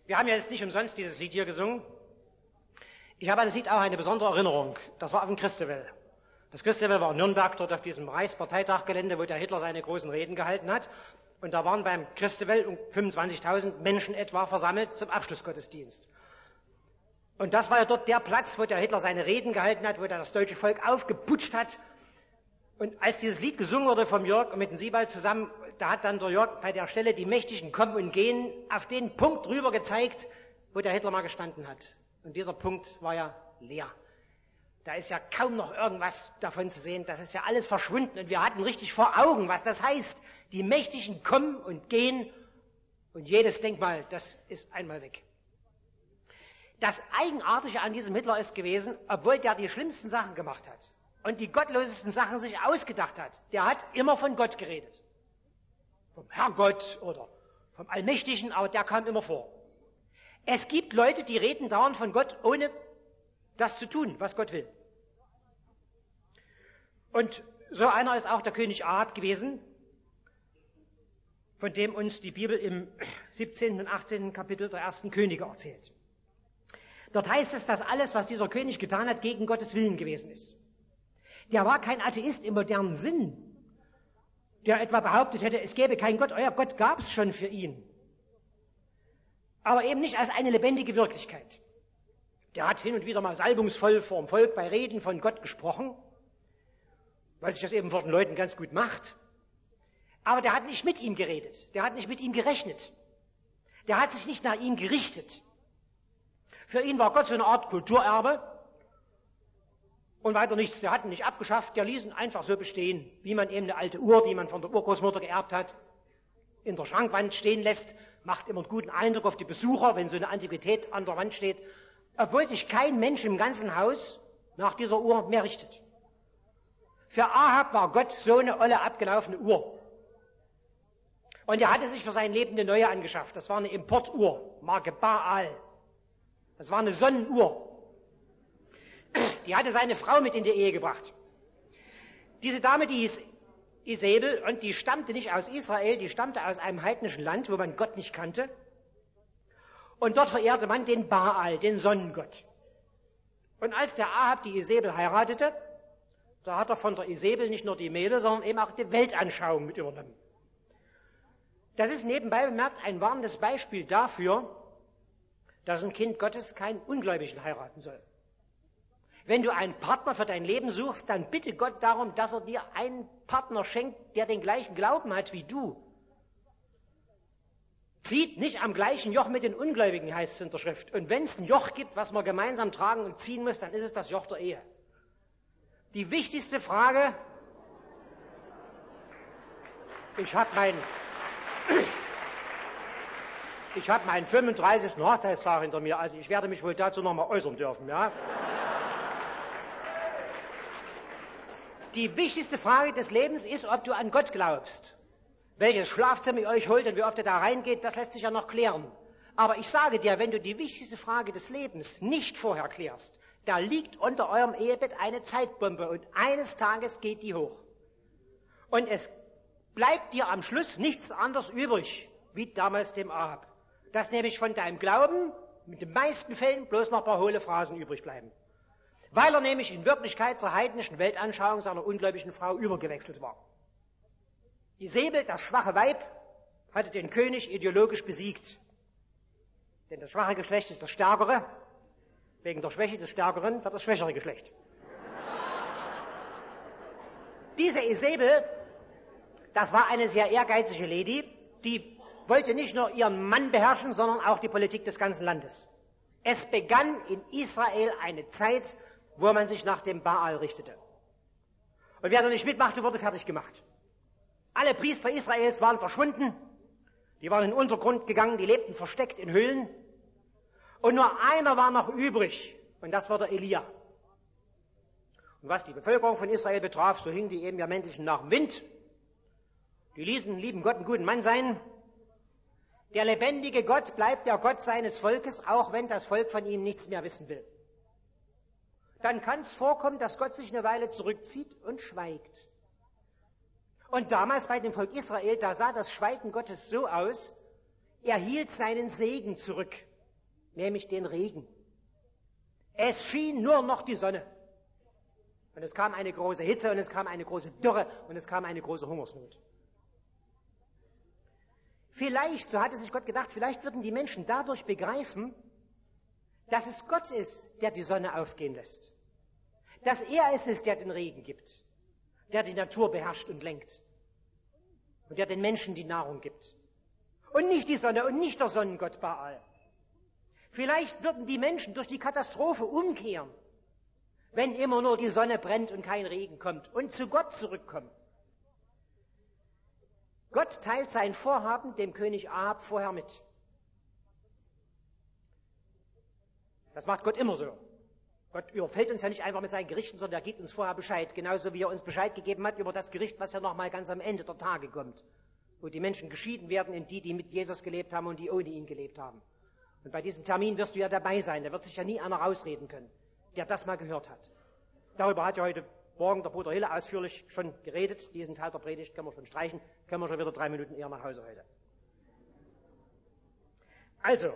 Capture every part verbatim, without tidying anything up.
Wir haben ja jetzt nicht umsonst dieses Lied hier gesungen. Ich habe an das Lied auch eine besondere Erinnerung. Das war auf dem Christabel. Das Christabel war in Nürnberg, dort auf diesem Reichsparteitaggelände, wo der Hitler seine großen Reden gehalten hat. Und da waren beim Christabel um fünfundzwanzigtausend Menschen etwa versammelt zum Abschlussgottesdienst. Und das war ja dort der Platz, wo der Hitler seine Reden gehalten hat, wo er das deutsche Volk aufgeputscht hat. Und als dieses Lied gesungen wurde vom Jörg und mit dem Siebald zusammen, da hat dann der Jörg bei der Stelle die Mächtigen kommen und gehen auf den Punkt rüber gezeigt, wo der Hitler mal gestanden hat. Und dieser Punkt war ja leer. Da ist ja kaum noch irgendwas davon zu sehen. Das ist ja alles verschwunden. Und wir hatten richtig vor Augen, was das heißt. Die Mächtigen kommen und gehen. Und jedes Denkmal, das ist einmal weg. Das Eigenartige an diesem Hitler ist gewesen, obwohl der die schlimmsten Sachen gemacht hat und die gottlosesten Sachen sich ausgedacht hat, der hat immer von Gott geredet. Vom Herrgott oder vom Allmächtigen, aber der kam immer vor. Es gibt Leute, die reden dauernd von Gott, ohne das zu tun, was Gott will. Und so einer ist auch der König Ahab gewesen, von dem uns die Bibel im siebzehnten und achtzehnten Kapitel der ersten Könige erzählt. Dort heißt es, dass alles, was dieser König getan hat, gegen Gottes Willen gewesen ist. Der war kein Atheist im modernen Sinn, der etwa behauptet hätte, es gäbe keinen Gott. Euer Gott gab es schon für ihn. Aber eben nicht als eine lebendige Wirklichkeit. Der hat hin und wieder mal salbungsvoll vor dem Volk bei Reden von Gott gesprochen, weil sich das eben vor den Leuten ganz gut macht. Aber der hat nicht mit ihm geredet. Der hat nicht mit ihm gerechnet. Der hat sich nicht nach ihm gerichtet. Für ihn war Gott so eine Art Kulturerbe und weiter nichts. Der hat ihn nicht abgeschafft, der ließ ihn einfach so bestehen, wie man eben eine alte Uhr, die man von der Urgroßmutter geerbt hat, in der Schrankwand stehen lässt. Macht immer einen guten Eindruck auf die Besucher, wenn so eine Antiquität an der Wand steht, obwohl sich kein Mensch im ganzen Haus nach dieser Uhr mehr richtet. Für Ahab war Gott so eine olle, abgelaufene Uhr. Und er hatte sich für sein Leben eine neue angeschafft. Das war eine Importuhr, Marke Baal. Das war eine Sonnenuhr. Die hatte seine Frau mit in die Ehe gebracht. Diese Dame, die hieß Isabel, und die stammte nicht aus Israel, die stammte aus einem heidnischen Land, wo man Gott nicht kannte. Und dort verehrte man den Baal, den Sonnengott. Und als der Ahab die Isabel heiratete, da hat er von der Isabel nicht nur die Mähne, sondern eben auch die Weltanschauung mit übernommen. Das ist nebenbei bemerkt ein warnendes Beispiel dafür, dass ein Kind Gottes keinen Ungläubigen heiraten soll. Wenn du einen Partner für dein Leben suchst, dann bitte Gott darum, dass er dir einen Partner schenkt, der den gleichen Glauben hat wie du. Zieht nicht am gleichen Joch mit den Ungläubigen, heißt es in der Schrift. Und wenn es ein Joch gibt, was man gemeinsam tragen und ziehen muss, dann ist es das Joch der Ehe. Die wichtigste Frage, ich habe mein... Ich habe meinen fünfunddreißigsten Hochzeitstag hinter mir, also ich werde mich wohl dazu noch mal äußern dürfen, ja. Die wichtigste Frage des Lebens ist, ob du an Gott glaubst. Welches Schlafzimmer ihr euch holt und wie oft ihr da reingeht, das lässt sich ja noch klären. Aber ich sage dir, wenn du die wichtigste Frage des Lebens nicht vorher klärst, da liegt unter eurem Ehebett eine Zeitbombe und eines Tages geht die hoch. Und es bleibt dir am Schluss nichts anderes übrig, wie damals dem Ahab. Dass nämlich von deinem Glauben mit den meisten Fällen bloß noch ein paar hohle Phrasen übrig bleiben. Weil er nämlich in Wirklichkeit zur heidnischen Weltanschauung seiner ungläubigen Frau übergewechselt war. Isabel, das schwache Weib, hatte den König ideologisch besiegt. Denn das schwache Geschlecht ist das stärkere. Wegen der Schwäche des Stärkeren wird das schwächere Geschlecht. Diese Isabel, das war eine sehr ehrgeizige Lady, die wollte nicht nur ihren Mann beherrschen, sondern auch die Politik des ganzen Landes. Es begann in Israel eine Zeit, wo man sich nach dem Baal richtete. Und wer da nicht mitmachte, wurde fertig gemacht. Alle Priester Israels waren verschwunden, die waren in den Untergrund gegangen, die lebten versteckt in Höhlen. Und nur einer war noch übrig, und das war der Elia. Und was die Bevölkerung von Israel betraf, so hingen die eben ja männlichen nach dem Wind. Die ließen lieben Gott einen guten Mann sein. Der lebendige Gott bleibt der Gott seines Volkes, auch wenn das Volk von ihm nichts mehr wissen will. Dann kann es vorkommen, dass Gott sich eine Weile zurückzieht und schweigt. Und damals bei dem Volk Israel, da sah das Schweigen Gottes so aus, er hielt seinen Segen zurück. nämlich den Regen. Es schien nur noch die Sonne. Und es kam eine große Hitze und es kam eine große Dürre und es kam eine große Hungersnot. Vielleicht, so hatte sich Gott gedacht, vielleicht würden die Menschen dadurch begreifen, dass es Gott ist, der die Sonne aufgehen lässt. Dass er es ist, der den Regen gibt, der die Natur beherrscht und lenkt und der den Menschen die Nahrung gibt. Und nicht die Sonne und nicht der Sonnengott Baal. Vielleicht würden die Menschen durch die Katastrophe umkehren, wenn immer nur die Sonne brennt und kein Regen kommt und zu Gott zurückkommen. Gott teilt sein Vorhaben dem König Ahab vorher mit. Das macht Gott immer so. Gott überfällt uns ja nicht einfach mit seinen Gerichten, sondern er gibt uns vorher Bescheid, genauso wie er uns Bescheid gegeben hat über das Gericht, was ja nochmal ganz am Ende der Tage kommt, wo die Menschen geschieden werden in die, die mit Jesus gelebt haben und die ohne ihn gelebt haben. Und bei diesem Termin wirst du ja dabei sein, da wird sich ja nie einer rausreden können, der das mal gehört hat. Darüber hat ja heute Morgen der Bruder Hille ausführlich schon geredet, diesen Teil der Predigt können wir schon streichen, können wir schon wieder drei Minuten eher nach Hause heute. Also,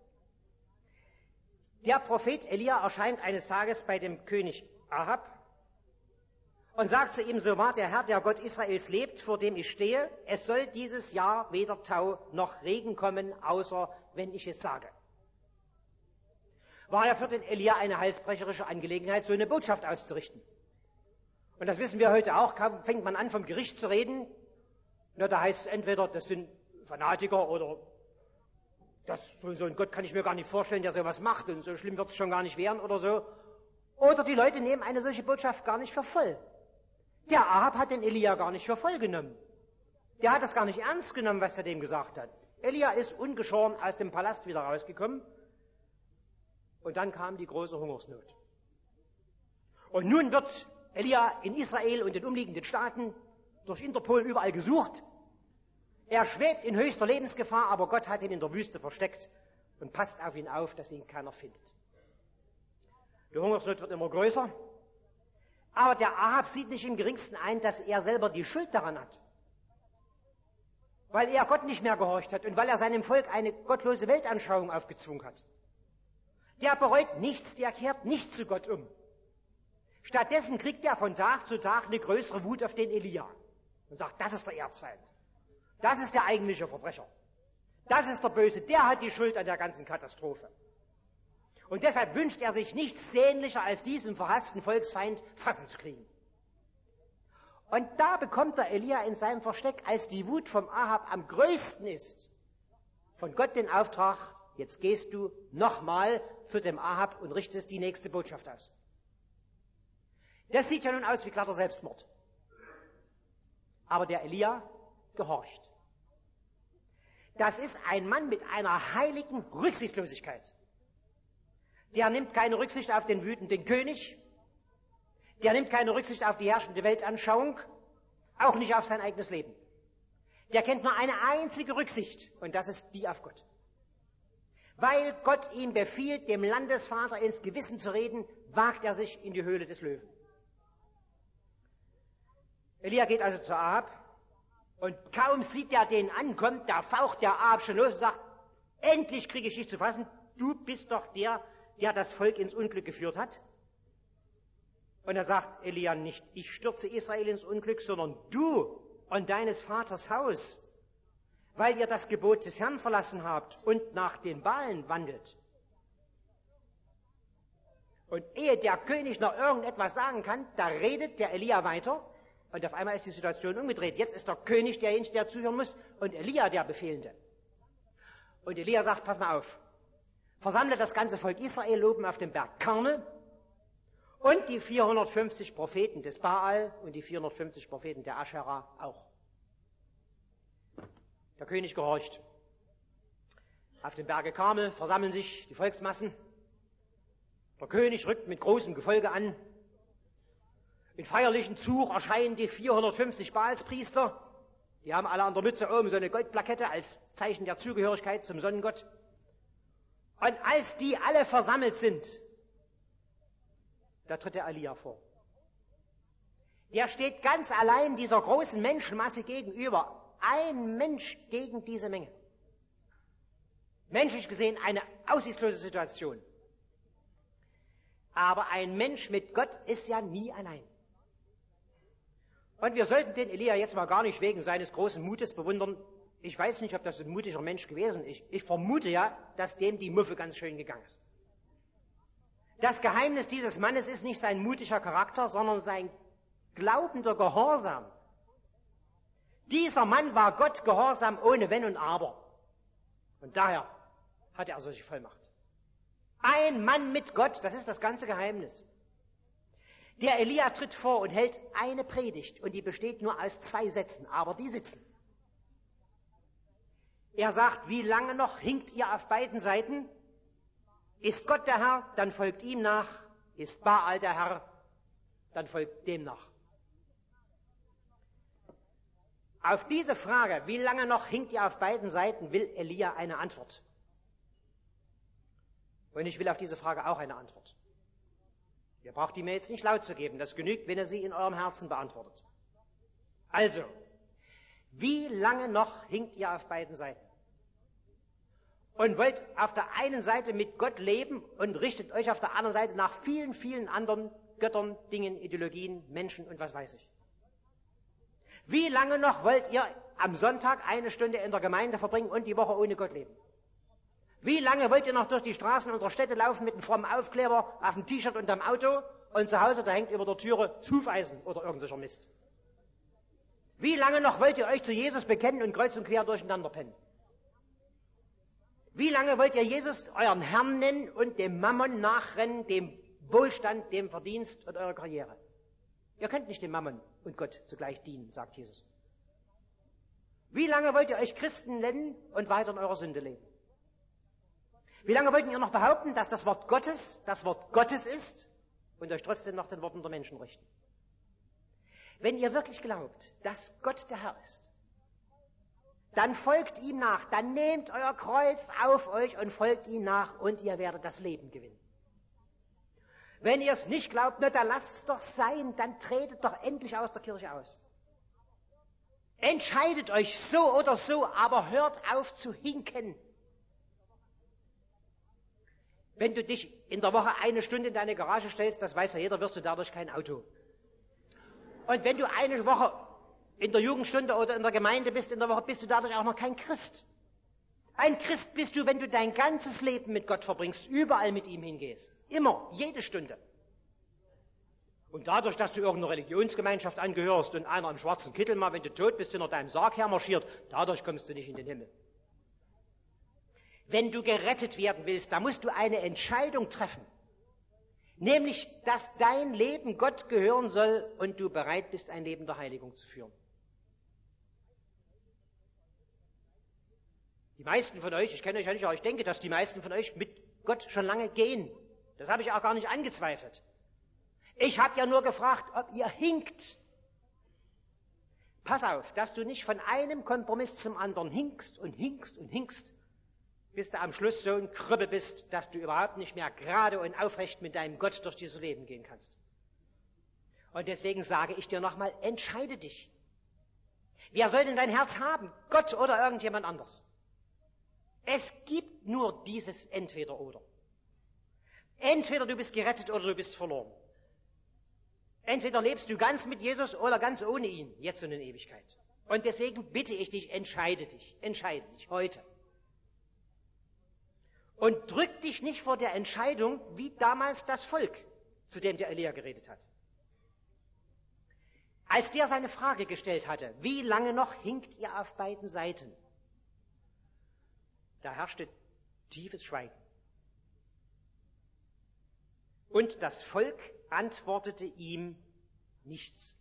der Prophet Elia erscheint eines Tages bei dem König Ahab und sagt zu ihm, so wahr der Herr, der Gott Israels lebt, vor dem ich stehe, es soll dieses Jahr weder Tau noch Regen kommen, außer wenn ich es sage. War ja für den Elia eine halsbrecherische Angelegenheit, so eine Botschaft auszurichten. Und das wissen wir heute auch, fängt man an vom Gericht zu reden, na, da heißt es entweder, das sind Fanatiker oder das, so, so ein Gott kann ich mir gar nicht vorstellen, der sowas macht und so schlimm wird es schon gar nicht werden oder so. Oder die Leute nehmen eine solche Botschaft gar nicht für voll. Der Ahab hat den Elia gar nicht für voll genommen. Der hat das gar nicht ernst genommen, was er dem gesagt hat. Elia ist ungeschoren aus dem Palast wieder rausgekommen und dann kam die große Hungersnot. Und nun wird Elia in Israel und den umliegenden Staaten durch Interpol überall gesucht. Er schwebt in höchster Lebensgefahr, aber Gott hat ihn in der Wüste versteckt und passt auf ihn auf, dass ihn keiner findet. Die Hungersnot wird immer größer, aber der Ahab sieht nicht im geringsten ein, dass er selber die Schuld daran hat. Weil er Gott nicht mehr gehorcht hat und weil er seinem Volk eine gottlose Weltanschauung aufgezwungen hat. Der bereut nichts, der kehrt nicht zu Gott um. Stattdessen kriegt er von Tag zu Tag eine größere Wut auf den Elia und sagt, das ist der Erzfeind. Das ist der eigentliche Verbrecher. Das ist der Böse, der hat die Schuld an der ganzen Katastrophe. Und deshalb wünscht er sich nichts sehnlicher, als diesen verhassten Volksfeind fassen zu kriegen. Und da bekommt der Elia in seinem Versteck, als die Wut vom Ahab am größten ist, von Gott den Auftrag, jetzt gehst du nochmal zu dem Ahab und richtest die nächste Botschaft aus. Das sieht ja nun aus wie glatter Selbstmord. Aber der Elia gehorcht. Das ist ein Mann mit einer heiligen Rücksichtslosigkeit. Der nimmt keine Rücksicht auf den wütenden König, der nimmt keine Rücksicht auf die herrschende Weltanschauung, auch nicht auf sein eigenes Leben. Der kennt nur eine einzige Rücksicht, und das ist die auf Gott. Weil Gott ihm befiehlt, dem Landesvater ins Gewissen zu reden, wagt er sich in die Höhle des Löwen. Elia geht also zu Ahab, und kaum sieht er den ankommt, da faucht der Ahab schon los und sagt, endlich kriege ich dich zu fassen, du bist doch der, der das Volk ins Unglück geführt hat. Und er sagt Elia nicht, ich stürze Israel ins Unglück, sondern du und deines Vaters Haus, weil ihr das Gebot des Herrn verlassen habt und nach den Baalen wandelt. Und ehe der König noch irgendetwas sagen kann, da redet der Elia weiter. Und auf einmal ist die Situation umgedreht. Jetzt ist der König derjenige, der zuhören muss, und Elia der Befehlende. Und Elia sagt, pass mal auf, versammle das ganze Volk Israel oben auf dem Berg Karmel und die vierhundertfünfzig Propheten des Baal und die vierhundertfünfzig Propheten der Aschera auch. Der König gehorcht. Auf dem Berge Karmel versammeln sich die Volksmassen. Der König rückt mit großem Gefolge an. In feierlichen Zug erscheinen die vierhundertfünfzig Baalspriester. Die haben alle an der Mütze oben so eine Goldplakette als Zeichen der Zugehörigkeit zum Sonnengott. Und als die alle versammelt sind, da tritt der Elia vor. Er steht ganz allein dieser großen Menschenmasse gegenüber. Ein Mensch gegen diese Menge. Menschlich gesehen eine aussichtslose Situation. Aber ein Mensch mit Gott ist ja nie allein. Und wir sollten den Elia jetzt mal gar nicht wegen seines großen Mutes bewundern. Ich weiß nicht, ob das ein mutiger Mensch gewesen ist. Ich, ich vermute ja, dass dem die Muffe ganz schön gegangen ist. Das Geheimnis dieses Mannes ist nicht sein mutiger Charakter, sondern sein glaubender Gehorsam. Dieser Mann war Gott gehorsam ohne Wenn und Aber. Und daher hatte er solche Vollmacht. Ein Mann mit Gott, das ist das ganze Geheimnis. Der Elia tritt vor und hält eine Predigt und die besteht nur aus zwei Sätzen, aber die sitzen. Er sagt, wie lange noch hinkt ihr auf beiden Seiten? Ist Gott der Herr, dann folgt ihm nach. Ist Baal der Herr, dann folgt dem nach. Auf diese Frage, wie lange noch hinkt ihr auf beiden Seiten, will Elia eine Antwort. Und ich will auf diese Frage auch eine Antwort. Ihr braucht die mir jetzt nicht laut zu geben, das genügt, wenn ihr sie in eurem Herzen beantwortet. Also, wie lange noch hinkt ihr auf beiden Seiten? Und wollt auf der einen Seite mit Gott leben und richtet euch auf der anderen Seite nach vielen, vielen anderen Göttern, Dingen, Ideologien, Menschen und was weiß ich. Wie lange noch wollt ihr am Sonntag eine Stunde in der Gemeinde verbringen und die Woche ohne Gott leben? Wie lange wollt ihr noch durch die Straßen unserer Städte laufen mit einem frommen Aufkleber auf dem T-Shirt und am Auto und zu Hause, da hängt über der Türe Hufeisen oder irgendwelcher Mist? Wie lange noch wollt ihr euch zu Jesus bekennen und kreuz und quer durcheinander pennen? Wie lange wollt ihr Jesus euren Herrn nennen und dem Mammon nachrennen, dem Wohlstand, dem Verdienst und eurer Karriere? Ihr könnt nicht dem Mammon und Gott zugleich dienen, sagt Jesus. Wie lange wollt ihr euch Christen nennen und weiter in eurer Sünde leben? Wie lange wollt ihr noch behaupten, dass das Wort Gottes das Wort Gottes ist und euch trotzdem nach den Worten der Menschen richten? Wenn ihr wirklich glaubt, dass Gott der Herr ist, dann folgt ihm nach, dann nehmt euer Kreuz auf euch und folgt ihm nach und ihr werdet das Leben gewinnen. Wenn ihr es nicht glaubt, na, dann lasst es doch sein, dann tretet doch endlich aus der Kirche aus. Entscheidet euch so oder so, aber hört auf zu hinken. Wenn du dich in der Woche eine Stunde in deine Garage stellst, das weiß ja jeder, wirst du dadurch kein Auto. Und wenn du eine Woche in der Jugendstunde oder in der Gemeinde bist in der Woche, bist du dadurch auch noch kein Christ. Ein Christ bist du, wenn du dein ganzes Leben mit Gott verbringst, überall mit ihm hingehst. Immer, jede Stunde. Und dadurch, dass du irgendeiner Religionsgemeinschaft angehörst und einer im schwarzen Kittel mal, wenn du tot bist, hinter deinem Sarg hermarschiert, dadurch kommst du nicht in den Himmel. Wenn du gerettet werden willst, da musst du eine Entscheidung treffen. Nämlich, dass dein Leben Gott gehören soll und du bereit bist, ein Leben der Heiligung zu führen. Die meisten von euch, ich kenne euch ja nicht, aber ich denke, dass die meisten von euch mit Gott schon lange gehen. Das habe ich auch gar nicht angezweifelt. Ich habe ja nur gefragt, ob ihr hinkt. Pass auf, dass du nicht von einem Kompromiss zum anderen hinkst und hinkst und hinkst, bis du am Schluss so ein Krüppel bist, dass du überhaupt nicht mehr gerade und aufrecht mit deinem Gott durch dieses Leben gehen kannst. Und deswegen sage ich dir nochmal, entscheide dich. Wer soll denn dein Herz haben? Gott oder irgendjemand anders? Es gibt nur dieses Entweder-Oder. Entweder du bist gerettet oder du bist verloren. Entweder lebst du ganz mit Jesus oder ganz ohne ihn, jetzt und in Ewigkeit. Und deswegen bitte ich dich, entscheide dich, entscheide dich heute. Und drück dich nicht vor der Entscheidung, wie damals das Volk, zu dem der Elia geredet hat. Als der seine Frage gestellt hatte, wie lange noch hinkt ihr auf beiden Seiten? Da herrschte tiefes Schweigen. Und das Volk antwortete ihm nichts.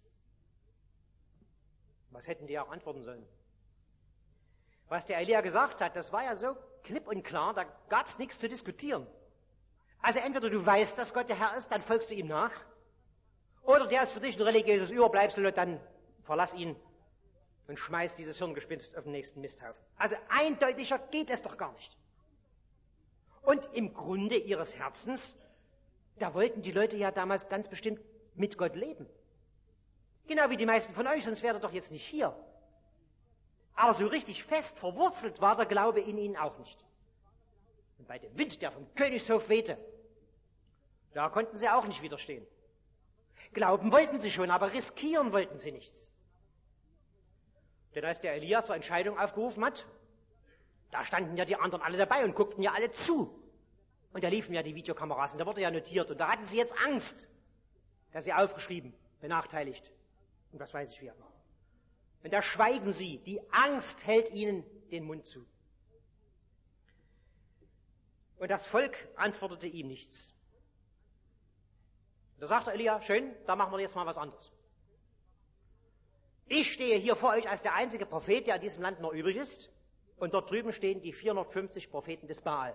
Was hätten die auch antworten sollen? Was der Elia gesagt hat, das war ja so klipp und klar, da gab es nichts zu diskutieren. Also entweder du weißt, dass Gott der Herr ist, dann folgst du ihm nach, oder der ist für dich ein religiöses Überbleibsel und dann verlass ihn und schmeiß dieses Hirngespinst auf den nächsten Misthaufen. Also eindeutiger geht es doch gar nicht. Und im Grunde ihres Herzens, da wollten die Leute ja damals ganz bestimmt mit Gott leben. Genau wie die meisten von euch, sonst wäre er doch jetzt nicht hier. Aber so richtig fest verwurzelt war der Glaube in ihnen auch nicht. bei dem Wind, der vom Königshof wehte. Da konnten sie auch nicht widerstehen. Glauben wollten sie schon, aber riskieren wollten sie nichts. Denn als der Elia zur Entscheidung aufgerufen hat, da standen ja die anderen alle dabei und guckten ja alle zu. Und da liefen ja die Videokameras und da wurde ja notiert. Und da hatten sie jetzt Angst, dass sie aufgeschrieben, benachteiligt. Und das weiß ich wie. Und da schweigen sie. Die Angst hält ihnen den Mund zu. Und das Volk antwortete ihm nichts. Da sagte Elia, schön, da machen wir jetzt mal was anderes. Ich stehe hier vor euch als der einzige Prophet, der in diesem Land noch übrig ist. Und dort drüben stehen die vierhundertfünfzig Propheten des Baal.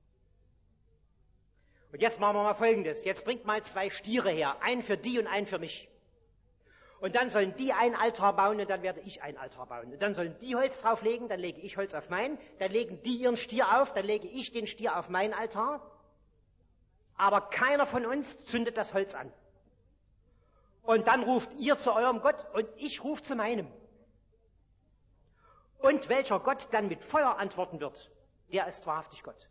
Und jetzt machen wir mal Folgendes. Jetzt bringt mal zwei Stiere her. Einen für die und einen für mich. Und dann sollen die einen Altar bauen und dann werde ich einen Altar bauen. Und dann sollen die Holz drauflegen, dann lege ich Holz auf meinen. Dann legen die ihren Stier auf, dann lege ich den Stier auf meinen Altar. Aber keiner von uns zündet das Holz an. Und dann ruft ihr zu eurem Gott und ich rufe zu meinem. Und welcher Gott dann mit Feuer antworten wird, der ist wahrhaftig Gott.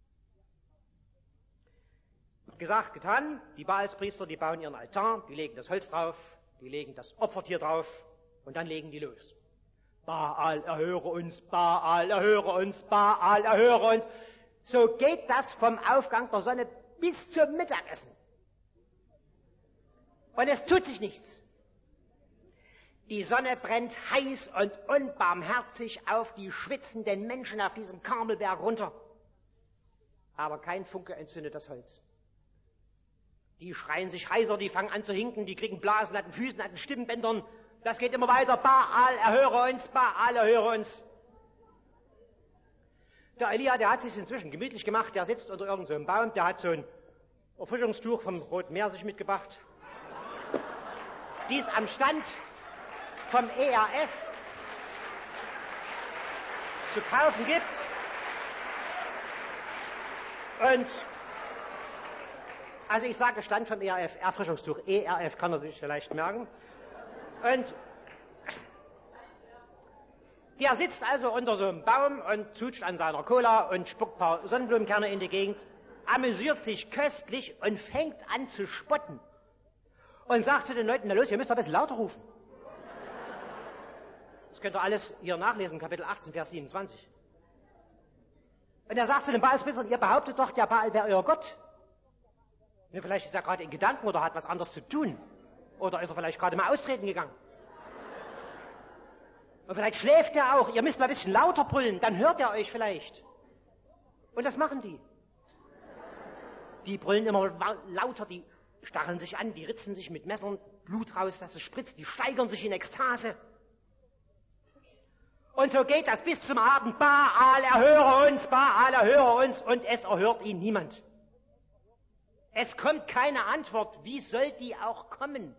Gesagt, getan, die Baalspriester, die bauen ihren Altar, die legen das Holz drauf, die legen das Opfertier drauf und dann legen die los. Baal, erhöre uns, Baal, erhöre uns, Baal, erhöre uns. So geht das vom Aufgang der Sonne bis zum Mittagessen. Und es tut sich nichts. Die Sonne brennt heiß und unbarmherzig auf die schwitzenden Menschen auf diesem Karmelberg runter. Aber kein Funke entzündet das Holz. Die schreien sich heiser, die fangen an zu hinken, die kriegen Blasen an den Füßen, an den Stimmbändern. Das geht immer weiter. Baal, erhöre uns, Baal, erhöre uns. Der Elia, der hat sich inzwischen gemütlich gemacht, der sitzt unter irgendeinem Baum, der hat so ein Erfrischungstuch vom Roten Meer sich mitgebracht. Dies am Stand vom E R F zu kaufen gibt. Und also ich sage Stand vom E R F, Erfrischungstuch, E R F kann er sich vielleicht merken. Und der sitzt also unter so einem Baum und zutscht an seiner Cola und spuckt ein paar Sonnenblumenkerne in die Gegend, amüsiert sich köstlich und fängt an zu spotten. Und sagt zu den Leuten, na los, ihr müsst doch ein bisschen lauter rufen. Das könnt ihr alles hier nachlesen, Kapitel achtzehn, Vers siebenundzwanzig. Und er sagt zu den Baalspriestern, ihr behauptet doch, der Baal wäre euer Gott. Ja, vielleicht ist er gerade in Gedanken oder hat was anderes zu tun. Oder ist er vielleicht gerade mal austreten gegangen. Und vielleicht schläft er auch. Ihr müsst mal ein bisschen lauter brüllen, dann hört er euch vielleicht. Und das machen die. Die brüllen immer lauter, die stacheln sich an, die ritzen sich mit Messern Blut raus, dass es spritzt, die steigern sich in Ekstase. Und so geht das bis zum Abend. Baal, erhöre uns, Baal, erhöre uns. Und es erhört ihn niemand. Es kommt keine Antwort. Wie soll die auch kommen?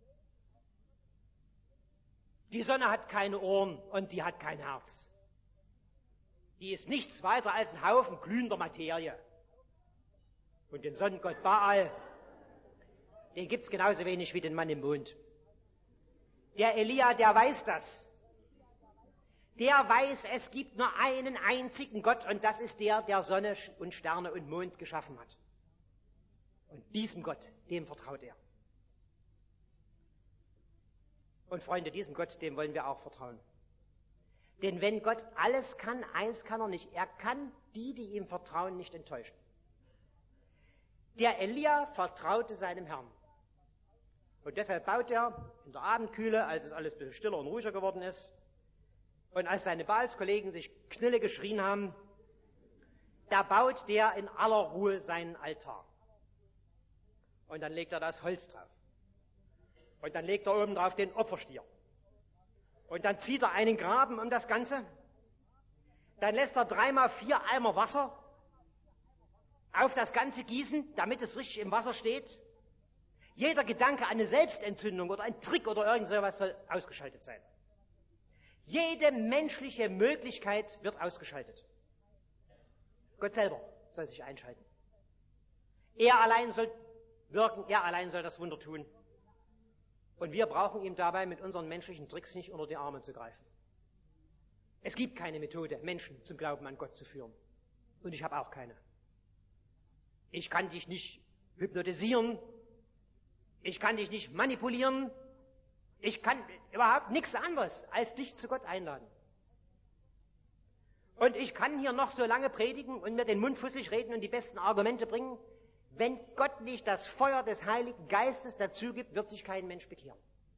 Die Sonne hat keine Ohren und die hat kein Herz. Die ist nichts weiter als ein Haufen glühender Materie. Und den Sonnengott Baal, den gibt's genauso wenig wie den Mann im Mond. Der Elia, der weiß das. Der weiß, es gibt nur einen einzigen Gott und das ist der, der Sonne und Sterne und Mond geschaffen hat. Und diesem Gott, dem vertraut er. Und Freunde, diesem Gott, dem wollen wir auch vertrauen. Denn wenn Gott alles kann, eins kann er nicht. Er kann die, die ihm vertrauen, nicht enttäuschen. Der Elia vertraute seinem Herrn. Und deshalb baut er in der Abendkühle, als es alles ein bisschen stiller und ruhiger geworden ist, und als seine Baalskollegen sich Knille geschrien haben, da baut der in aller Ruhe seinen Altar. Und dann legt er das Holz drauf. Und dann legt er oben drauf den Opferstier. Und dann zieht er einen Graben um das Ganze. Dann lässt er dreimal vier Eimer Wasser auf das Ganze gießen, damit es richtig im Wasser steht. Jeder Gedanke an eine Selbstentzündung oder ein Trick oder irgend sowas soll ausgeschaltet sein. Jede menschliche Möglichkeit wird ausgeschaltet. Gott selber soll sich einschalten. Er allein soll wirken, er allein soll das Wunder tun. Und wir brauchen ihm dabei mit unseren menschlichen Tricks nicht unter die Arme zu greifen. Es gibt keine Methode, Menschen zum Glauben an Gott zu führen. Und ich habe auch keine. ich kann dich nicht hypnotisieren, ich kann dich nicht manipulieren, ich kann überhaupt nichts anderes als dich zu Gott einladen. Und ich kann hier noch so lange predigen und mir den Mund fusselig reden und die besten Argumente bringen. Wenn Gott nicht das Feuer des Heiligen Geistes dazu gibt, wird sich kein Mensch bekehren.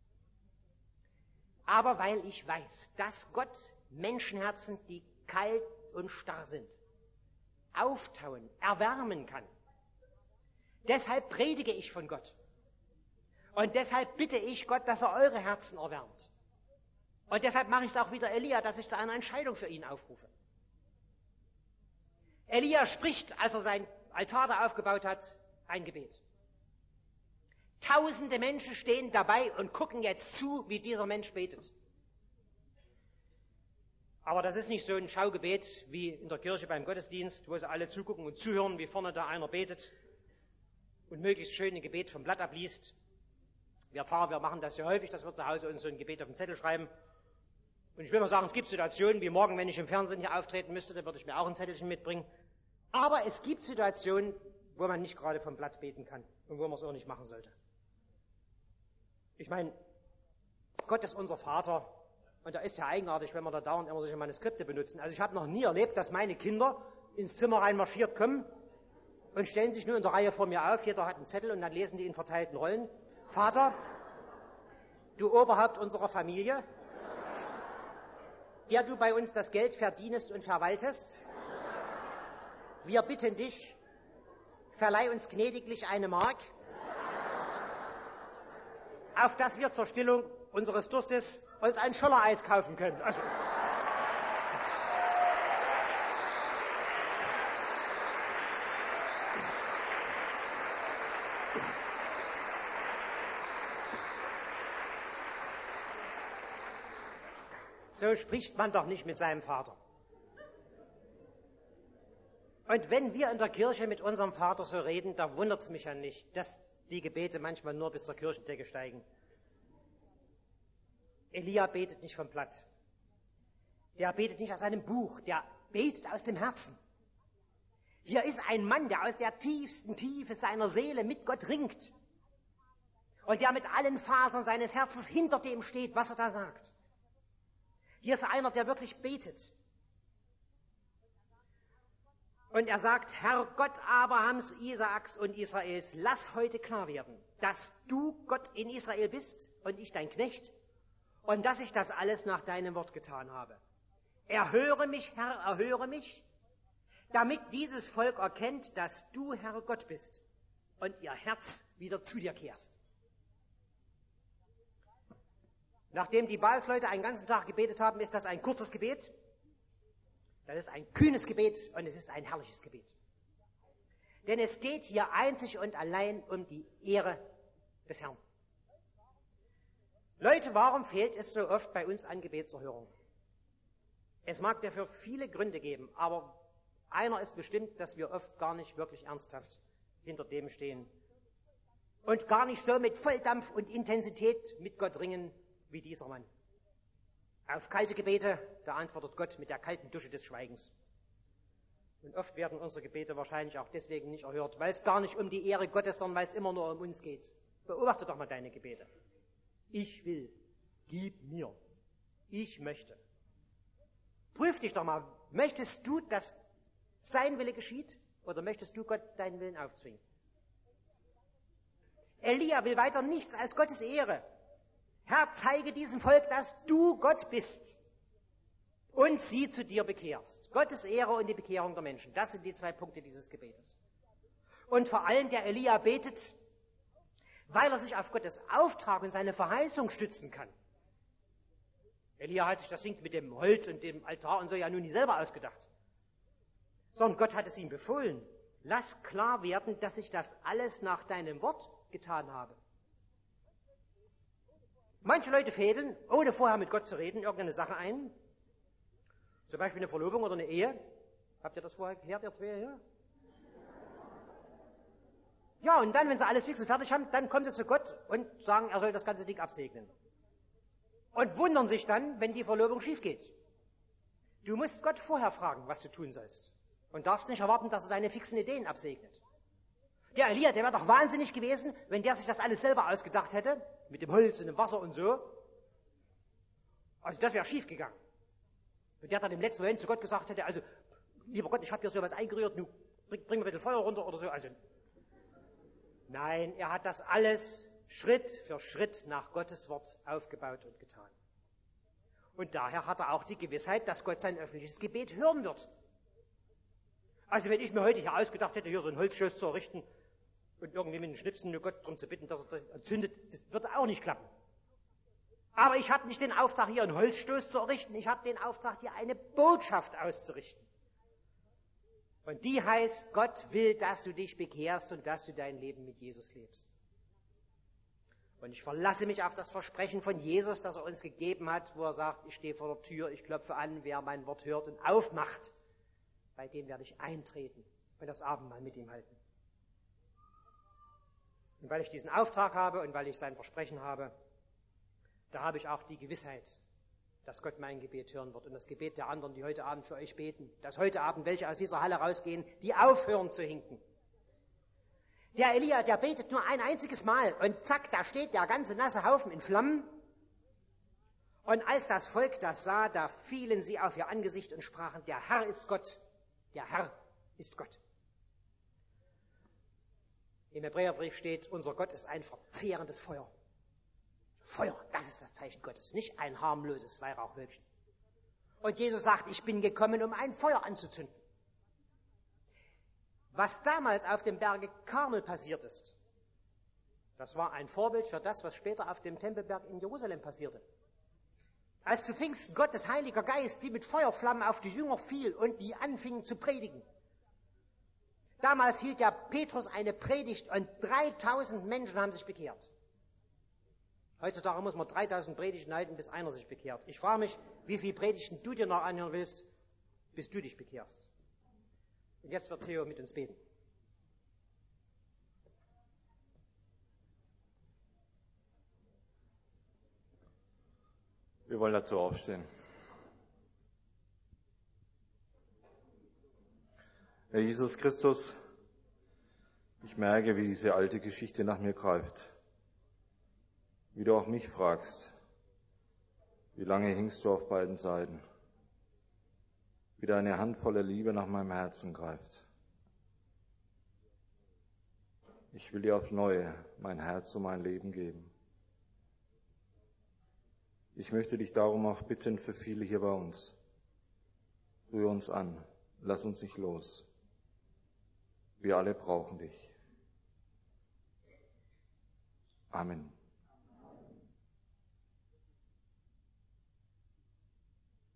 Aber weil ich weiß, dass Gott Menschenherzen, die kalt und starr sind, auftauen, erwärmen kann, deshalb predige ich von Gott. Und deshalb bitte ich Gott, dass er eure Herzen erwärmt. Und deshalb mache ich es auch wieder Elia, dass ich da eine Entscheidung für ihn aufrufe. Elia spricht, als er sein Altar da aufgebaut hat, ein Gebet. Tausende Menschen stehen dabei und gucken jetzt zu, wie dieser Mensch betet. Aber das ist nicht so ein Schaugebet wie in der Kirche beim Gottesdienst, wo sie alle zugucken und zuhören, wie vorne da einer betet und möglichst schön ein Gebet vom Blatt abliest. Wir Pfarrer, wir machen das ja häufig, dass wir zu Hause uns so ein Gebet auf den Zettel schreiben. Und ich will mal sagen, es gibt Situationen, wie morgen, wenn ich im Fernsehen hier auftreten müsste, dann würde ich mir auch ein Zettelchen mitbringen. Aber es gibt Situationen, wo man nicht gerade vom Blatt beten kann und wo man es auch nicht machen sollte. Ich meine, Gott ist unser Vater und da ist ja eigenartig, wenn wir da dauernd immer solche Manuskripte benutzen. Also ich habe noch nie erlebt, dass meine Kinder ins Zimmer reinmarschiert kommen und stellen sich nur in der Reihe vor mir auf, jeder hat einen Zettel und dann lesen die in verteilten Rollen. Vater, du Oberhaupt unserer Familie, der du bei uns das Geld verdienest und verwaltest, wir bitten dich, verleih uns gnädiglich eine Mark, auf dass wir zur Stillung unseres Durstes uns ein Schollereis kaufen können. Also, so spricht man doch nicht mit seinem Vater. Und wenn wir in der Kirche mit unserem Vater so reden, da wundert es mich ja nicht, dass die Gebete manchmal nur bis zur Kirchendecke steigen. Elia betet nicht vom Blatt. Der betet nicht aus einem Buch, der betet aus dem Herzen. Hier ist ein Mann, der aus der tiefsten Tiefe seiner Seele mit Gott ringt. Und der mit allen Fasern seines Herzens hinter dem steht, was er da sagt. Hier ist einer, der wirklich betet. Und er sagt, Herr Gott Abrahams, Isaaks und Israels, lass heute klar werden, dass du Gott in Israel bist und ich dein Knecht und dass ich das alles nach deinem Wort getan habe. Erhöre mich, Herr, erhöre mich, damit dieses Volk erkennt, dass du, Herr Gott bist und ihr Herz wieder zu dir kehrst. Nachdem die Baalsleute einen ganzen Tag gebetet haben, ist das ein kurzes Gebet. Das ist ein kühnes Gebet und es ist ein herrliches Gebet. Denn es geht hier einzig und allein um die Ehre des Herrn. Leute, warum fehlt es so oft bei uns an Gebetserhörung? Es mag dafür viele Gründe geben, aber einer ist bestimmt, dass wir oft gar nicht wirklich ernsthaft hinter dem stehen und gar nicht so mit Volldampf und Intensität mit Gott ringen wie dieser Mann. Auf kalte Gebete, da antwortet Gott mit der kalten Dusche des Schweigens. Und oft werden unsere Gebete wahrscheinlich auch deswegen nicht erhört, weil es gar nicht um die Ehre Gottes, sondern weil es immer nur um uns geht. Beobachte doch mal deine Gebete. Ich will, gib mir, ich möchte. Prüf dich doch mal, möchtest du, dass sein Wille geschieht oder möchtest du Gott deinen Willen aufzwingen? Elia will weiter nichts als Gottes Ehre. Herr, zeige diesem Volk, dass du Gott bist und sie zu dir bekehrst. Gottes Ehre und die Bekehrung der Menschen. Das sind die zwei Punkte dieses Gebetes. Und vor allem der Elia betet, weil er sich auf Gottes Auftrag und seine Verheißung stützen kann. Elia hat sich das Ding mit dem Holz und dem Altar und so ja nun nie selber ausgedacht. Sondern Gott hat es ihm befohlen. Lass klar werden, dass ich das alles nach deinem Wort getan habe. Manche Leute fädeln, ohne vorher mit Gott zu reden, irgendeine Sache ein. Zum Beispiel eine Verlobung oder eine Ehe. Habt ihr das vorher geklärt, ihr zwei hier? Ja, und dann, wenn sie alles fix und fertig haben, dann kommen sie zu Gott und sagen, er soll das ganze Ding absegnen. Und wundern sich dann, wenn die Verlobung schief geht. Du musst Gott vorher fragen, was du tun sollst. Und darfst nicht erwarten, dass er seine fixen Ideen absegnet. Der Elia, der wäre doch wahnsinnig gewesen, wenn der sich das alles selber ausgedacht hätte, mit dem Holz und dem Wasser und so. Also das wäre schief gegangen. Wenn der dann im letzten Moment zu Gott gesagt hätte, also, lieber Gott, ich habe hier sowas eingerührt, nu, bring, bring mir ein bisschen Feuer runter oder so. Also, nein, er hat das alles Schritt für Schritt nach Gottes Wort aufgebaut und getan. Und daher hat er auch die Gewissheit, dass Gott sein öffentliches Gebet hören wird. Also wenn ich mir heute hier ausgedacht hätte, hier so einen Holzstoß zu errichten und irgendwie mit den Schnipsen nur Gott darum zu bitten, dass er das entzündet, das würde auch nicht klappen. Aber ich habe nicht den Auftrag, hier einen Holzstoß zu errichten, ich habe den Auftrag, hier eine Botschaft auszurichten. Und die heißt, Gott will, dass du dich bekehrst und dass du dein Leben mit Jesus lebst. Und ich verlasse mich auf das Versprechen von Jesus, das er uns gegeben hat, wo er sagt, ich stehe vor der Tür, ich klopfe an, wer mein Wort hört und aufmacht, bei dem werde ich eintreten und das Abendmahl mit ihm halten. Und weil ich diesen Auftrag habe und weil ich sein Versprechen habe, da habe ich auch die Gewissheit, dass Gott mein Gebet hören wird und das Gebet der anderen, die heute Abend für euch beten, dass heute Abend welche aus dieser Halle rausgehen, die aufhören zu hinken. Der Elia, der betet nur ein einziges Mal und zack, da steht der ganze nasse Haufen in Flammen. Und als das Volk das sah, da fielen sie auf ihr Angesicht und sprachen, der Herr ist Gott, der Herr ist Gott. Im Hebräerbrief steht, unser Gott ist ein verzehrendes Feuer. Feuer, das ist das Zeichen Gottes, nicht ein harmloses Weihrauchwölkchen. Und Jesus sagt, ich bin gekommen, um ein Feuer anzuzünden. Was damals auf dem Berge Karmel passiert ist, das war ein Vorbild für das, was später auf dem Tempelberg in Jerusalem passierte. Als zu Pfingsten Gottes Heiliger Geist wie mit Feuerflammen auf die Jünger fiel und die anfingen zu predigen. Damals hielt ja Petrus eine Predigt und dreitausend Menschen haben sich bekehrt. Heutzutage muss man dreitausend Predigten halten, bis einer sich bekehrt. Ich frage mich, wie viele Predigten du dir noch anhören willst, bis du dich bekehrst. Und jetzt wird Theo mit uns beten. Wir wollen dazu aufstehen. Herr Jesus Christus, ich merke, wie diese alte Geschichte nach mir greift. Wie du auch mich fragst, wie lange hingst du auf beiden Seiten? Wie deine Hand voller Liebe nach meinem Herzen greift. Ich will dir aufs Neue mein Herz und mein Leben geben. Ich möchte dich darum auch bitten für viele hier bei uns. Rühr uns an, lass uns nicht los. Wir alle brauchen dich. Amen.